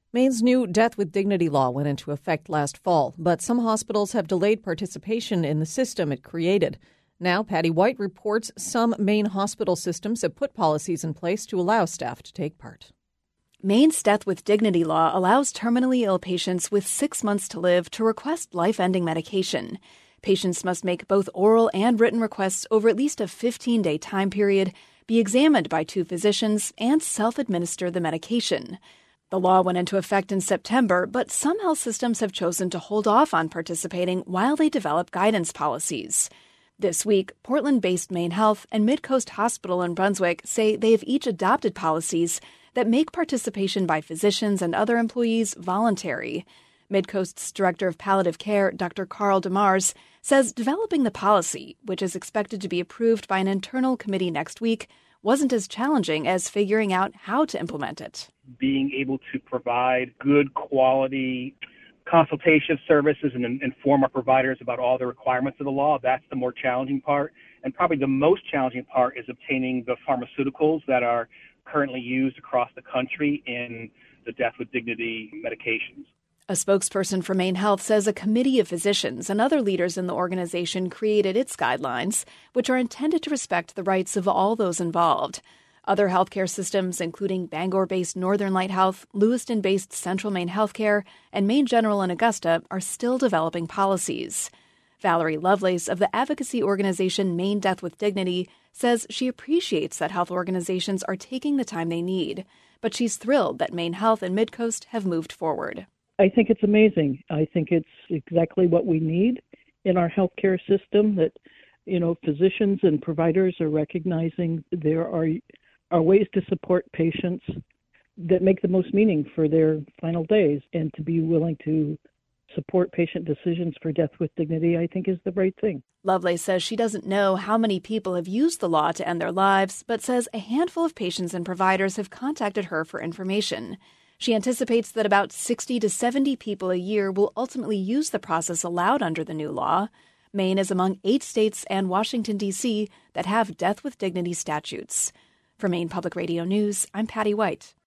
Maine's new Death with Dignity law went into effect last fall, but some hospitals have delayed participation in the system it created. Now, Patty White reports some Maine hospital systems have put policies in place to allow staff to take part. Maine's Death with Dignity law allows terminally ill patients with 6 months to live to request life-ending medication. Patients must make both oral and written requests over at least a 15-day time period, be examined by 2 physicians, and self-administer the medication. The law went into effect in September, but some health systems have chosen to hold off on participating while they develop guidance policies. This week, Portland-based Maine Health and Midcoast Hospital in Brunswick say they have each adopted policies that make participation by physicians and other employees voluntary. Midcoast's Director of Palliative Care, Dr. Carl DeMars, says developing the policy, which is expected to be approved by an internal committee next week, wasn't as challenging as figuring out how to implement it. Being able to provide good quality consultation services and inform our providers about all the requirements of the law, that's the more challenging part. And probably the most challenging part is obtaining the pharmaceuticals that are currently used across the country in the Death with Dignity medications. A spokesperson for Maine Health says a committee of physicians and other leaders in the organization created its guidelines, which are intended to respect the rights of all those involved. Other healthcare systems, including Bangor-based Northern Light Health, Lewiston-based Central Maine Healthcare, and Maine General in Augusta, are still developing policies. Valerie Lovelace of the advocacy organization Maine Death with Dignity says she appreciates that health organizations are taking the time they need, but she's thrilled that Maine Health and Midcoast have moved forward. I think it's amazing. I think it's exactly what we need in our healthcare system, that, physicians and providers are recognizing there are ways to support patients that make the most meaning for their final days, and to be willing to support patient decisions for Death with Dignity, I think, is the right thing. Lovelace says she doesn't know how many people have used the law to end their lives, but says a handful of patients and providers have contacted her for information. She anticipates that about 60 to 70 people a year will ultimately use the process allowed under the new law. Maine is among 8 states and Washington, D.C. that have Death with Dignity statutes. For Maine Public Radio News, I'm Patty White.